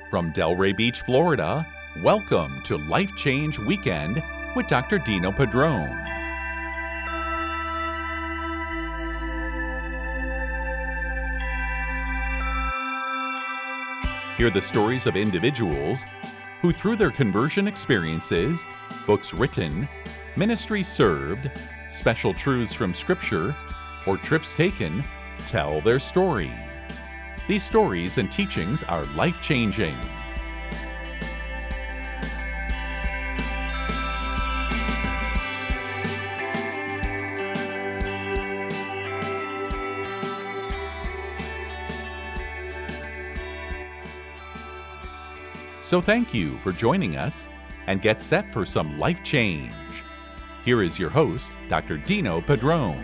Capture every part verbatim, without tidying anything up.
From Delray Beach, Florida, welcome to Life Change Weekend with Doctor Dino Padrone. Hear the stories of individuals who, through their conversion experiences, books written, ministry served, special truths from Scripture, or trips taken, tell their story. These stories and teachings are life-changing. So thank you for joining us, and get set for some life change. Here is your host, Doctor Dino Padrone.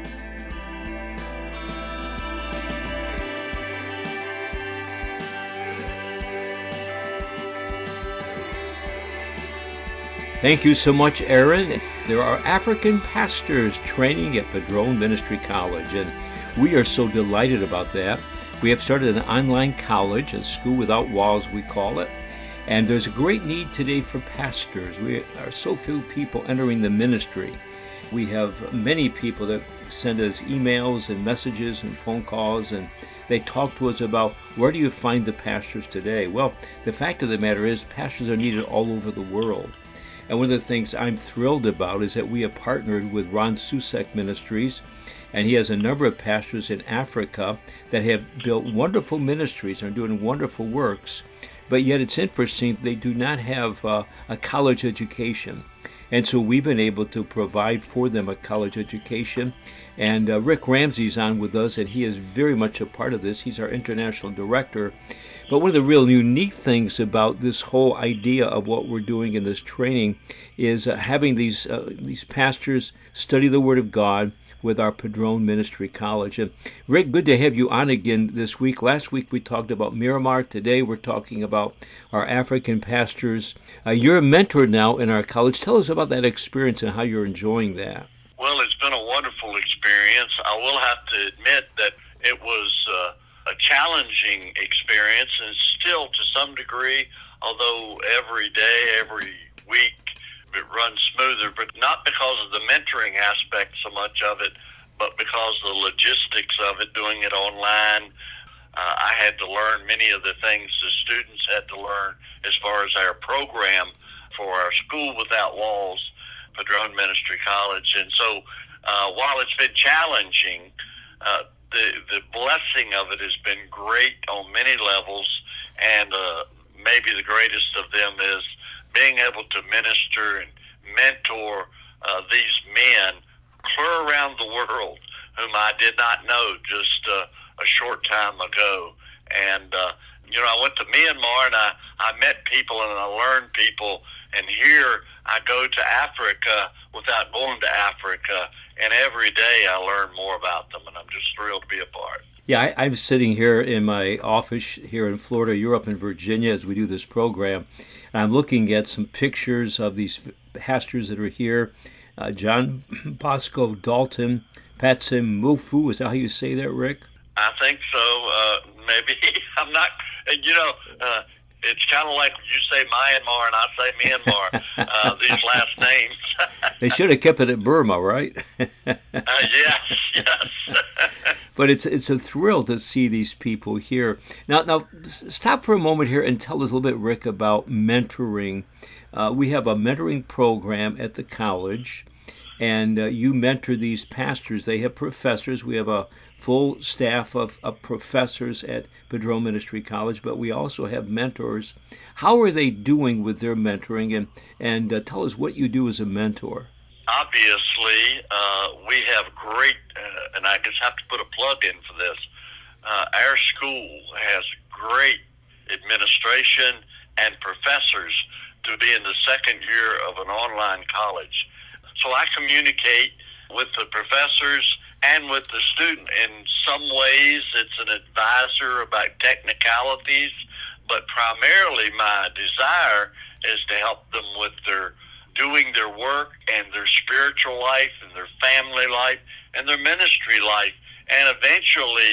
Thank you so much, Aaron. There are African pastors training at Padrone Ministry College, and we are so delighted about that. We have started an online college, a school without walls, we call it. And there's a great need today for pastors. We are so few people entering the ministry. We have many people that send us emails and messages and phone calls, and they talk to us about where do you find the pastors today? Well, the fact of the matter is pastors are needed all over the world. And one of the things I'm thrilled about is that we have partnered with Ron Susek Ministries, and he has a number of pastors in Africa that have built wonderful ministries and are doing wonderful works. But yet it's interesting, they do not have uh, a college education. And so we've been able to provide for them a college education. And uh, Rick Ramsey's on with us, and he is very much a part of this. He's our international director. But one of the real unique things about this whole idea of what we're doing in this training is uh, having these uh, these pastors study the Word of God with our Padrone Ministry College. And Rick, good to have you on again this week. Last week we talked about Miramar. Today we're talking about our African pastors. Uh, you're a mentor now in our college. Tell us about that experience and how you're enjoying that. Well, it's been a wonderful experience. I will have to admit that it was uh, a challenging experience, and still to some degree, although every day, every week, it runs smoother, but not because of the mentoring aspect so much of it, but because of the logistics of it, doing it online. Uh, I had to learn many of the things the students had to learn as far as our program for our School Without Walls, Padrone Ministry College. And so uh, while it's been challenging, uh, the, the blessing of it has been great on many levels, and uh, maybe the greatest of them is being able to minister and mentor uh, these men clear around the world whom I did not know just uh, a short time ago. And, uh, you know, I went to Myanmar and I, I met people and I learned people. And here I go to Africa without going to Africa. And every day I learn more about them, and I'm just thrilled to be a part. Yeah, I, I'm sitting here in my office here in Florida. You're up in Virginia as we do this program. And I'm looking at some pictures of these pastors that are here. Uh, John Bosco Dalton, Patsim Mfofu, is that how you say that, Rick? I think so. Uh, maybe. I'm not, you know, uh, it's kind of like you say Myanmar and I say Myanmar, uh, these last names. They should have kept it at Burma, right? uh, yes, yes. But it's it's a thrill to see these people here. Now, now stop for a moment here and tell us a little bit, Rick, about mentoring. Uh, we have a mentoring program at the college, and uh, you mentor these pastors. They have professors. We have a full staff of, of professors at Padrone Ministry College, but we also have mentors. How are they doing with their mentoring? And, and uh, tell us what you do as a mentor. Obviously, uh, we have great, uh, and I just have to put a plug in for this, uh, our school has great administration and professors to be in the second year of an online college. So I communicate with the professors and with the student. In some ways, it's an advisor about technicalities, but primarily my desire is to help them with their doing their work and their spiritual life and their family life and their ministry life, and eventually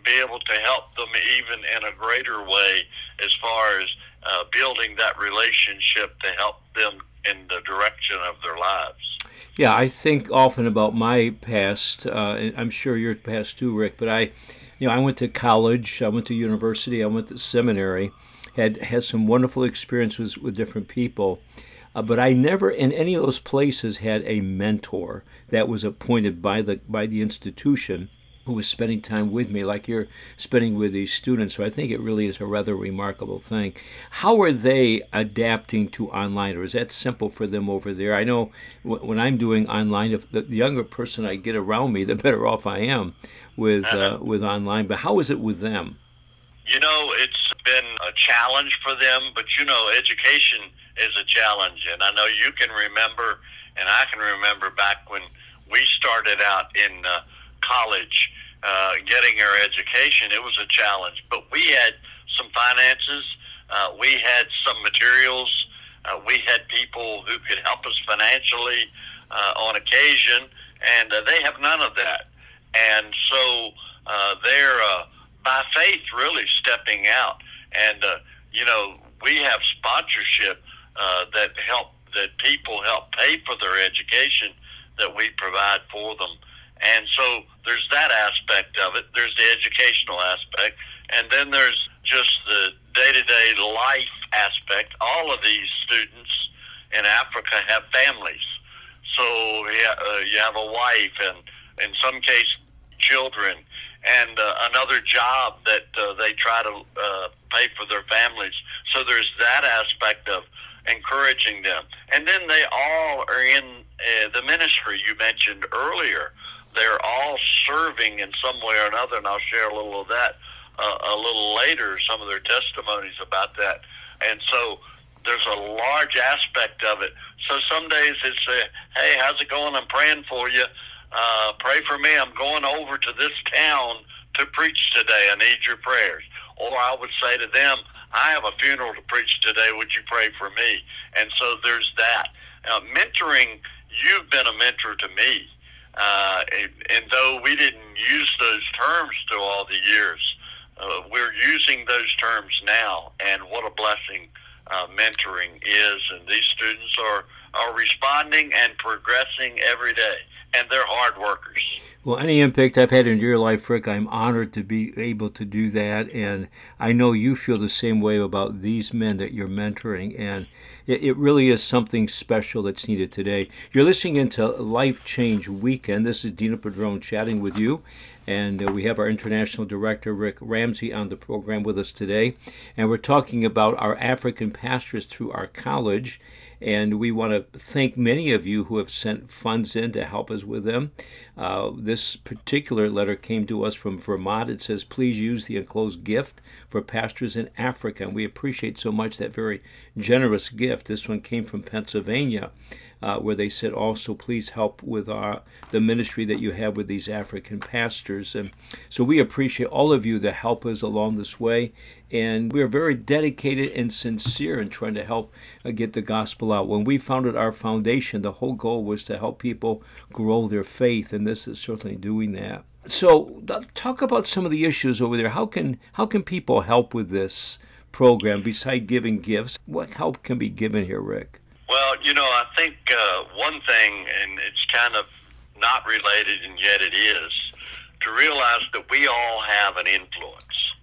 be able to help them even in a greater way as far as uh, building that relationship to help them in the direction of their lives. Yeah, I think often about my past. Uh, and I'm sure your past too, Rick. But I, you know, I went to college, I went to university, I went to seminary, had had some wonderful experiences with different people. Uh, but I never, in any of those places, had a mentor that was appointed by the by the institution who was spending time with me, like you're spending with these students. So I think it really is a rather remarkable thing. How are they adapting to online, or is that simple for them over there? I know w- when I'm doing online, if the, the younger person I get around me, the better off I am with uh, with online. But how is it with them? You know, it's been a challenge for them, but you know, education is a challenge. And I know you can remember, and I can remember back when we started out in uh, college, uh, getting our education, it was a challenge. But we had some finances, uh, we had some materials, uh, we had people who could help us financially uh, on occasion, and uh, they have none of that. And so uh, they're, uh, by faith, really stepping out. And, uh, you know, we have sponsorship uh, that help, that people help pay for their education that we provide for them. And so there's that aspect of it. There's the educational aspect. And then there's just the day-to-day life aspect. All of these students in Africa have families. So yeah, uh, you have a wife and, in some cases, children, and uh, another job that uh, they try to uh, pay for their families. So there's that aspect of encouraging them. And then they all are in uh, the ministry you mentioned earlier. They're all serving in some way or another, and I'll share a little of that uh, a little later, some of their testimonies about that. And so there's a large aspect of it. So some days it's, uh, hey, how's it going? I'm praying for you. Uh, pray for me. I'm going over to this town to preach today. I need your prayers. Or I would say to them, I have a funeral to preach today. Would you pray for me? And so there's that. Now, mentoring, you've been a mentor to me. Uh, and, and though we didn't use those terms through all the years, uh, we're using those terms now. And what a blessing uh, mentoring is. And these students are, are responding and progressing every day. And they're hard workers. Well, any impact I've had in your life, Rick, I'm honored to be able to do that. And I know you feel the same way about these men that you're mentoring. And it, it really is something special that's needed today. You're listening into Life Change Weekend. This is Dino Padron chatting with you. And uh, we have our international director, Rick Ramsey, on the program with us today. And we're talking about our African pastors through our college. And we want to thank many of you who have sent funds in to help us with them. Uh, this particular letter came to us from Vermont. It says, please use the enclosed gift for pastors in Africa. And we appreciate so much that very generous gift. This one came from Pennsylvania, uh, where they said, also, please help with our, the ministry that you have with these African pastors. And so we appreciate all of you that help us along this way. And we are very dedicated and sincere in trying to help uh, get the gospel out. When we founded our foundation, the whole goal was to help people grow their faith, and this is certainly doing that. So talk about some of the issues over there. How can how can people help with this program besides giving gifts? What help can be given here, Rick? Well, you know, I think uh, one thing, and it's kind of not related, and yet it is, to realize that we all have an influence.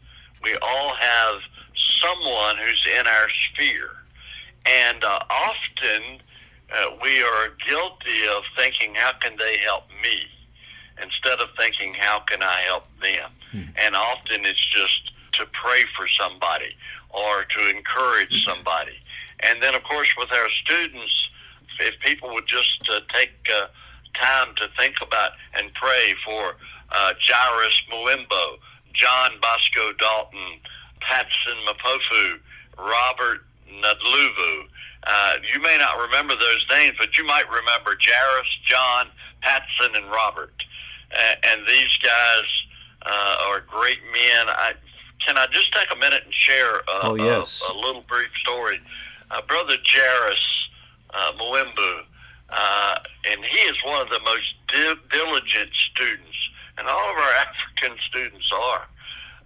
We all have someone who's in our sphere. And uh, often uh, we are guilty of thinking, how can they help me? Instead of thinking, how can I help them? Hmm. And often it's just to pray for somebody or to encourage somebody. And then, of course, with our students, if people would just uh, take uh, time to think about and pray for uh, Jairus Muimbo, John Bosco Dalton, Patson Mapofu, Robert Nadluvu. Uh, you may not remember those names, but you might remember Jairus, John, Patson, and Robert. Uh, and these guys uh, are great men. I, can I just take a minute and share uh, oh, yes. a, a little brief story? Uh, Brother Jairus uh, Muimbu, uh, and he is one of the most di- diligent students, and all of our African students are.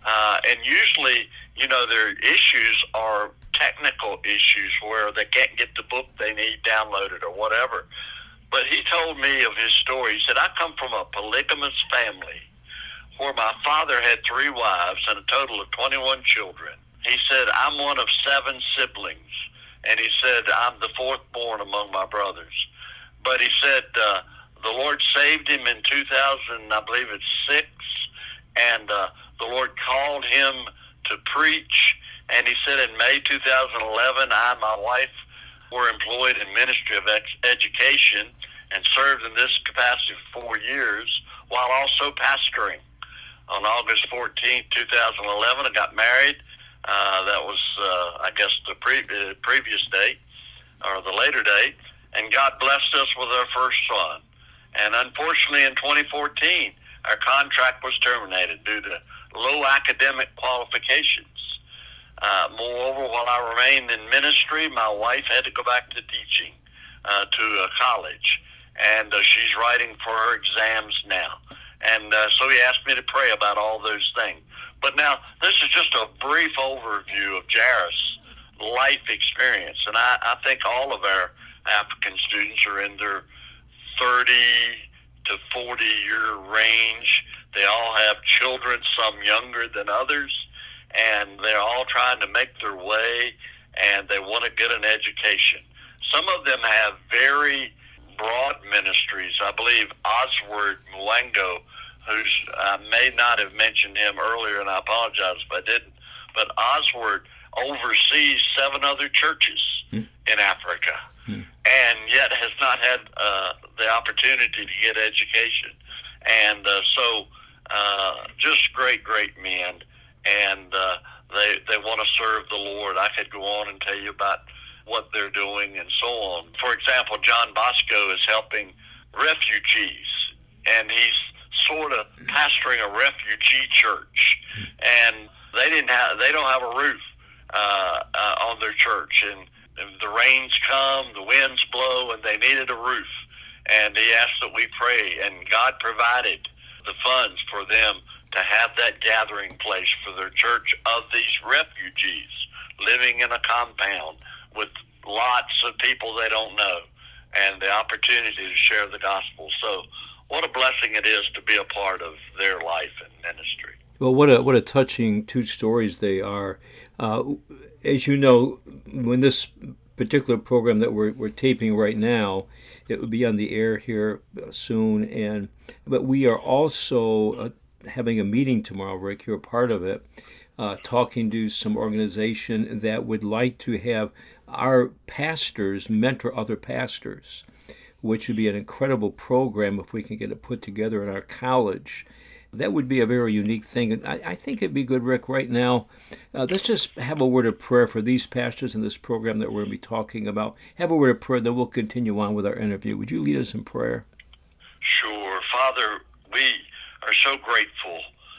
Uh, and usually, you know, their issues are technical issues where they can't get the book they need downloaded or whatever. But he told me of his story. He said, I come from a polygamous family where my father had three wives and a total of twenty-one children. He said, I'm one of seven siblings. And he said, I'm the fourth born among my brothers. But he said, uh, the Lord saved him in two thousand, I believe it's six, and uh, the Lord called him to preach. And he said in May two thousand eleven, I and my wife were employed in Ministry of Ex- Education and served in this capacity for four years while also pastoring. On August fourteenth, two thousand eleven, I got married. Uh, that was, uh, I guess, the pre- uh, previous date or the later date. And God blessed us with our first son. And unfortunately, in twenty fourteen, our contract was terminated due to low academic qualifications. Uh, moreover, while I remained in ministry, my wife had to go back to teaching uh, to a college. And uh, she's writing for her exams now. And uh, so he asked me to pray about all those things. But now, this is just a brief overview of Jairus' life experience. And I, I think all of our African students are in their thirty to forty year range. They all have children, some younger than others, and they're all trying to make their way, and they want to get an education. Some of them have very broad ministries. I believe Oswald Mwango, who's, I may not have mentioned him earlier, and I apologize if I didn't, but Oswald oversees seven other churches hmm. in Africa, hmm. and yet has not had uh, the opportunity to get education. And uh, so uh, just great, great men, and uh, they, they want to serve the Lord. I could go on and tell you about what they're doing and so on. For example, John Bosco is helping refugees, and he's sort of pastoring a refugee church, and they didn't have they don't have a roof uh, uh, on their church, and, and the rains come, the winds blow, and they needed a roof. And he asked that we pray, and God provided the funds for them to have that gathering place for their church of these refugees living in a compound with lots of people they don't know, and the opportunity to share the gospel. So what a blessing it is to be a part of their life and ministry. Well, what a what a touching two stories they are. Uh, as you know, when this particular program that we're we're taping right now, it will be on the air here soon, and but we are also uh, having a meeting tomorrow, Rick. You're a part of it, uh, talking to some organization that would like to have our pastors mentor other pastors, which would be an incredible program if we can get it put together in our college. That would be a very unique thing. And I, I think it'd be good, Rick, right now, uh, let's just have a word of prayer for these pastors in this program that we're going to be talking about. Have a word of prayer, then we'll continue on with our interview. Would you lead us in prayer? Sure. Father, we are so grateful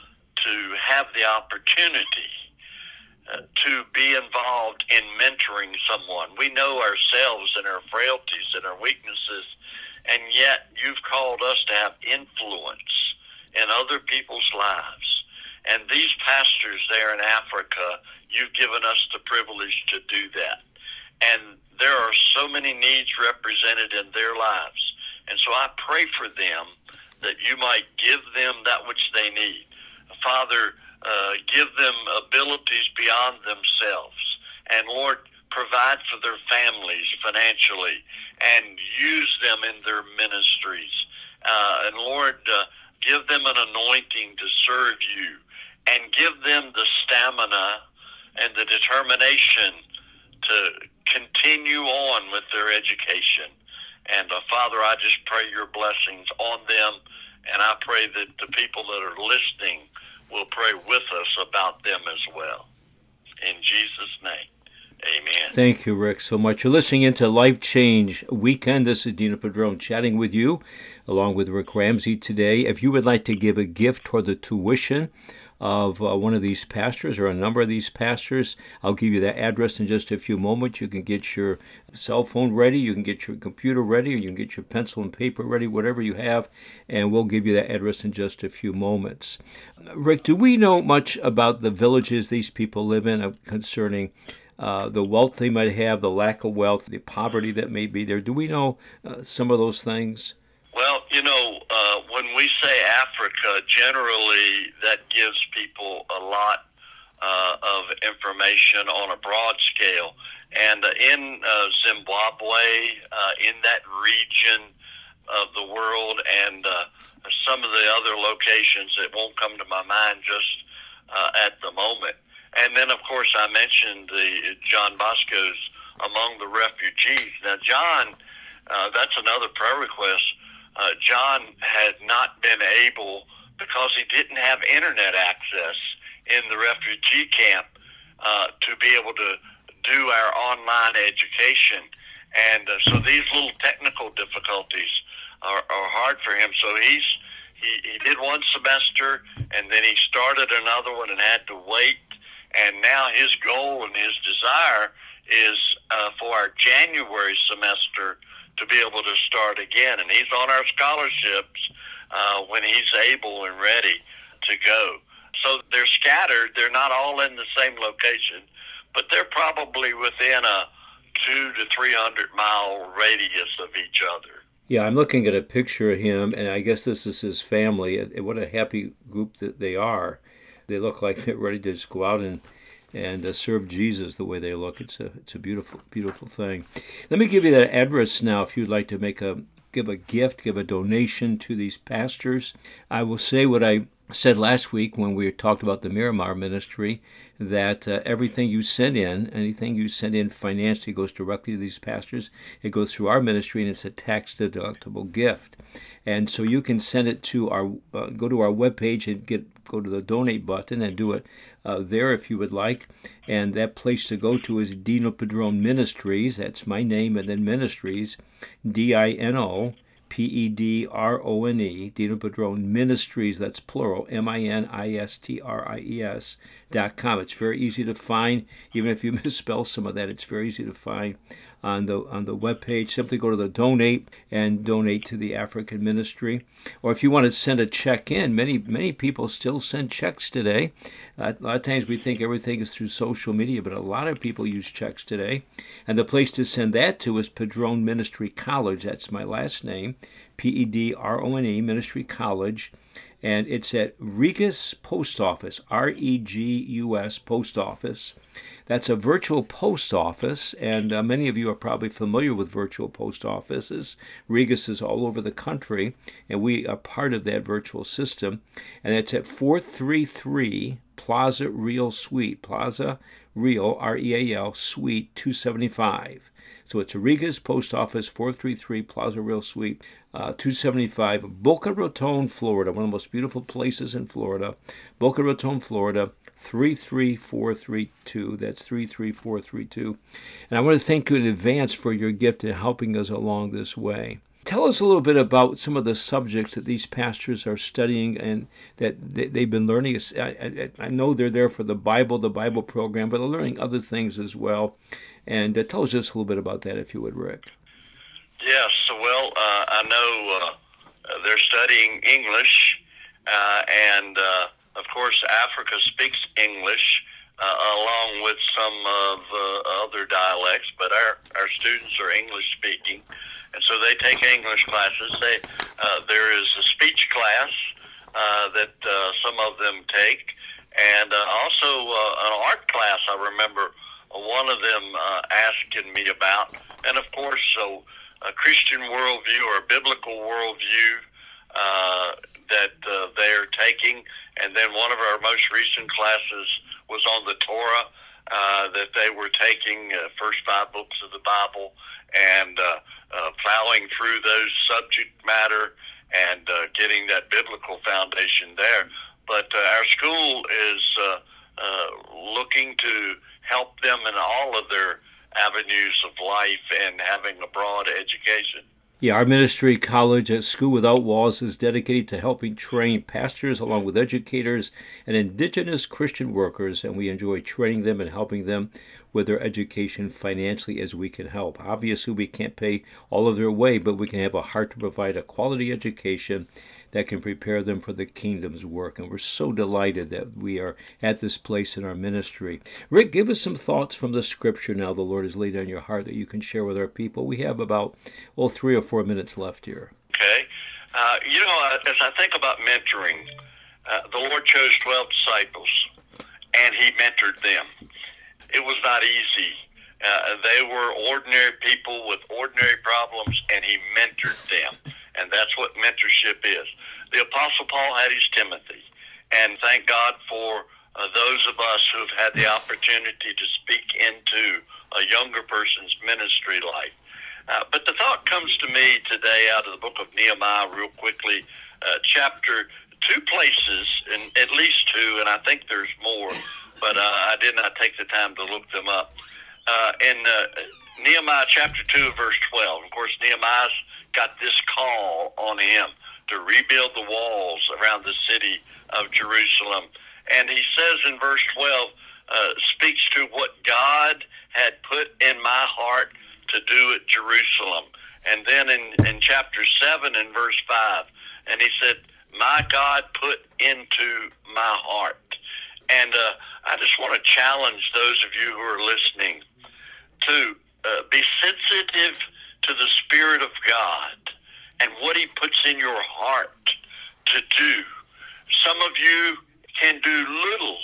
to have the opportunity uh, to be involved in mentoring someone. We know ourselves and our frailties and our weaknesses, and yet you've called us to have influence in other people's lives. And these pastors there in Africa, you've given us the privilege to do that. And there are so many needs represented in their lives. And so I pray for them that you might give them that which they need. Father, uh, give them abilities beyond themselves. And Lord, provide for their families financially and use them in their ministries. Uh, and Lord, uh, give them an anointing to serve you, and give them the stamina and the determination to continue on with their education. And uh, Father, I just pray your blessings on them, and I pray that the people that are listening will pray with us about them as well. In Jesus' name, amen. Thank you, Rick, so much. You're listening into Life Change Weekend. This is Dino Padron chatting with you, along with Rick Ramsey today. If you would like to give a gift toward the tuition of uh, one of these pastors or a number of these pastors. I'll give you that address in just a few moments. You can get your cell phone ready, you can get your computer ready, or you can get your pencil and paper ready, whatever you have, and we'll give you that address in just a few moments. Rick, do we know much about the villages these people live in uh, concerning uh, the wealth they might have, the lack of wealth, the poverty that may be there? Do we know uh, some of those things? Well, you know, uh, when we say Africa, generally that gives people a lot uh, of information on a broad scale. And uh, in uh, Zimbabwe, uh, in that region of the world, and uh, some of the other locations that won't come to my mind just uh, at the moment. And then, of course, I mentioned the John Bosco's Among the Refugees. Now, John, uh, that's another prayer request. Uh, John had not been able, because he didn't have internet access in the refugee camp, uh, to be able to do our online education. And uh, so these little technical difficulties are, are hard for him. So he's he, he did one semester, and then he started another one and had to wait. And now his goal and his desire is uh, for our January semester to be able to start again. And he's on our scholarships uh, when he's able and ready to go. So they're scattered. They're not all in the same location, but they're probably within a two to three hundred mile radius of each other. Yeah, I'm looking at a picture of him, and I guess this is his family. What a happy group that they are. They look like they're ready to just go out and and uh, serve Jesus the way they look. It's a it's a beautiful beautiful thing. Let me give you that address now if you'd like to make a give a gift, give a donation to these pastors. I will say what I said last week when we talked about the Miramar ministry, that uh, everything you send in, anything you send in financially goes directly to these pastors. It goes through our ministry, and it's a tax-deductible gift. And so you can send it to our, uh, go to our webpage and get go to the donate button and do it uh, there if you would like. And that place to go to is Dino Padrone Ministries. That's my name, and then Ministries, D I N O P E D R O N E, Dino Padrone Ministries, that's plural, M I N I S T R I E S dot com. It's very easy to find. Even if you misspell some of that, it's very easy to find on the on the webpage. Simply go to the donate and donate to the African ministry. Or if you want to send a check in, many many people still send checks today. Uh, a lot of times we think everything is through social media, but a lot of people use checks today. And the place to send that to is Padrone Ministry College. That's my last name, P E D R O N E, Ministry College. And it's at Regus Post Office, R E G U S Post Office. That's a virtual post office, and uh, many of you are probably familiar with virtual post offices. Regus is all over the country, and we are part of that virtual system. And it's at four thirty-three Plaza Real Suite, Plaza Real, R E A L, Suite two seventy-five. So it's Regus Post Office, four thirty-three Plaza Real Suite, uh, two seventy-five, Boca Raton, Florida, one of the most beautiful places in Florida. Boca Raton, Florida, three three four three two. That's three three four three two. And I want to thank you in advance for your gift in helping us along this way. Tell us a little bit about some of the subjects that these pastors are studying and that they've been learning. I, I, I know they're there for the Bible, the Bible program, but they're learning other things as well. And uh, tell us just a little bit about that, if you would, Rick. Yes, well, uh, I know uh, they're studying English, uh, and uh, of course, Africa speaks English, uh, along with some of uh, other dialects, but our, our students are English-speaking, and so they take English classes. They, uh, there is a speech class uh, that uh, some of them take, and uh, also uh, an art class, I remember one of them uh, asking me about, and of course, so a Christian worldview or a biblical worldview uh, that uh, they're taking. And then one of our most recent classes was on the Torah, uh, that they were taking uh, first five books of the Bible and uh, uh, plowing through those subject matter and uh, getting that biblical foundation there. But uh, our school is uh, uh, looking to help them in all of their avenues of life and having a broad education. Yeah, our ministry college at School Without Walls is dedicated to helping train pastors along with educators and indigenous Christian workers, and we enjoy training them and helping them with their education financially as we can help. Obviously, we can't pay all of their way, but we can have a heart to provide a quality education that can prepare them for the kingdom's work. And we're so delighted that we are at this place in our ministry. Rick, give us some thoughts from the scripture now the Lord has laid on your heart that you can share with our people. We have about, well, three or four minutes left here. Okay. Uh, you know, uh, as I think about mentoring, uh, the Lord chose twelve disciples, and he mentored them. It was not easy. Uh, they were ordinary people with ordinary problems, and he mentored them. And that's what mentorship is. The Apostle Paul had his Timothy. And thank God for uh, those of us who have had the opportunity to speak into a younger person's ministry life. Uh, but the thought comes to me today out of the book of Nehemiah real quickly, uh, chapter two places, and at least two, and I think there's more, but uh, I did not take the time to look them up. Uh, in uh, Nehemiah chapter two, verse twelve, of course, Nehemiah's got this call on him to rebuild the walls around the city of Jerusalem. And he says in verse twelve, uh, speaks to what God had put in my heart to do at Jerusalem. And then in, in chapter seven and verse five, and he said, my God put into my heart. And uh, I just want to challenge those of you who are listening to uh, be sensitive to the Spirit of God and what he puts in your heart to do. Some of you can do little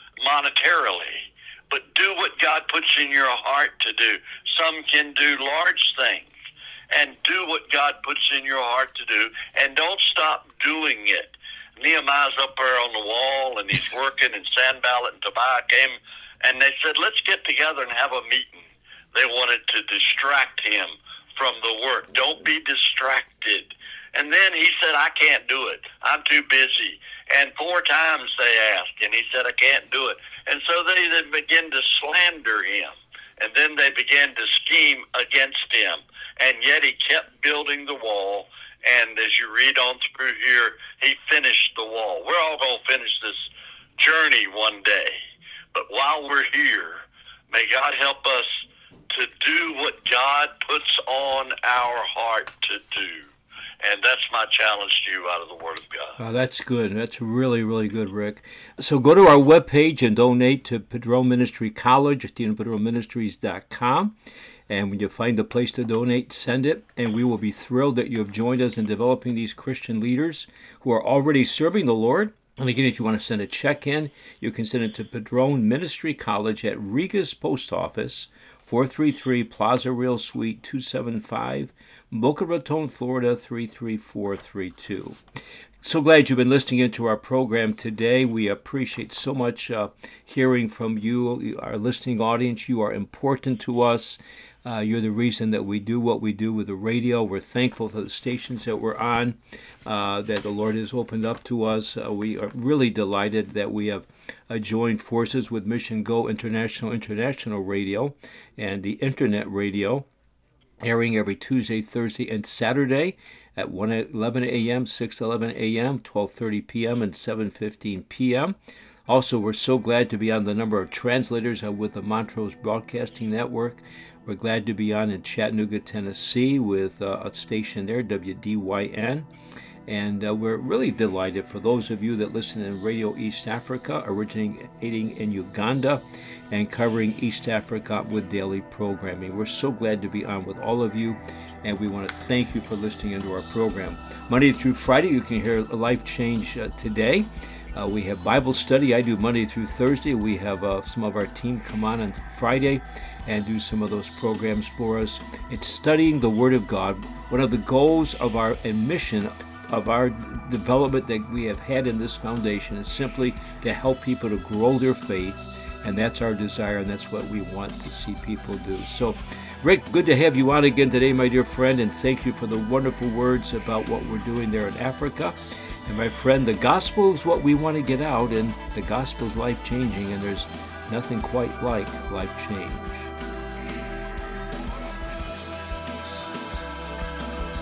monetarily, but do what God puts in your heart to do. Some can do large things, and do what God puts in your heart to do, and don't stop doing it. Nehemiah's up there on the wall, and he's working, and Sanballat and Tobiah came, and they said, let's get together and have a meeting. They wanted to distract him from the work. Don't be distracted. And then he said, I can't do it. I'm too busy. And four times they asked, and he said, I can't do it. And so they, they began to slander him, and then they began to scheme against him. And yet he kept building the wall, and as you read on through here, he finished the wall. We're all going to finish this journey one day. But while we're here, may God help us to do what God puts on our heart to do. And that's my challenge to you out of the Word of God. Wow, that's good. That's really, really good, Rick. So go to our webpage and donate to Padron Ministry College at Stephen Padron Ministries dot com. And when you find a place to donate, send it. And we will be thrilled that you have joined us in developing these Christian leaders who are already serving the Lord. And again, if you want to send a check in, you can send it to Padron Ministry College at Regis Post Office, four three three Plaza Real Suite two seventy-five, Boca Raton, Florida three three four three two. So glad you've been listening into our program today. We appreciate so much uh, hearing from you, our listening audience. You are important to us. Uh, you're the reason that we do what we do with the radio. We're thankful for the stations that we're on, uh, that the Lord has opened up to us. Uh, we are really delighted that we have uh, joined forces with Mission Go International International Radio and the Internet Radio, airing every Tuesday, Thursday, and Saturday at one eleven a.m., six eleven a.m., twelve thirty p.m., and seven fifteen p.m. Also, we're so glad to be on the number of translators uh, with the Montrose Broadcasting Network. We're glad to be on in Chattanooga, Tennessee with uh, a station there, W D Y N. And uh, we're really delighted for those of you that listen in Radio East Africa, originating in Uganda and covering East Africa with daily programming. We're so glad to be on with all of you, and we want to thank you for listening into our program. Monday through Friday, you can hear Life Change uh, Today. Uh, we have Bible study. I do Monday through Thursday. We have uh, some of our team come on on Friday and do some of those programs for us. It's studying the Word of God. One of the goals of our and mission of our development that we have had in this foundation is simply to help people to grow their faith, and that's our desire, and that's what we want to see people do. So, Rick, good to have you on again today, my dear friend, and thank you for the wonderful words about what we're doing there in Africa. And my friend, the gospel is what we want to get out, and the gospel is life-changing, and there's nothing quite like life change.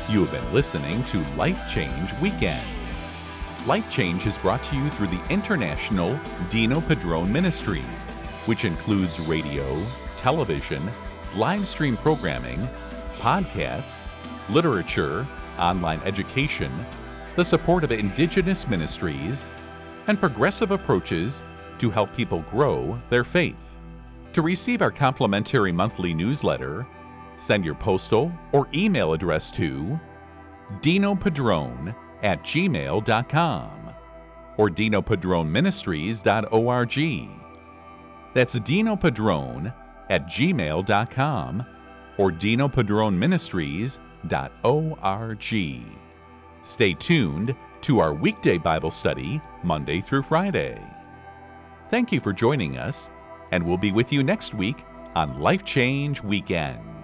You have been listening to Life Change Weekend. Life Change is brought to you through the International Dino Padrone Ministry, which includes radio, television, live stream programming, podcasts, literature, online education, the support of indigenous ministries, and progressive approaches to help people grow their faith. To receive our complimentary monthly newsletter, send your postal or email address to dinopadrone at gmail dot com or dino padrone ministries dot org. That's dinopadrone at gmail dot com or dino padrone ministries dot org. Stay tuned to our weekday Bible study Monday through Friday. Thank you for joining us, and we'll be with you next week on Life Change Weekend.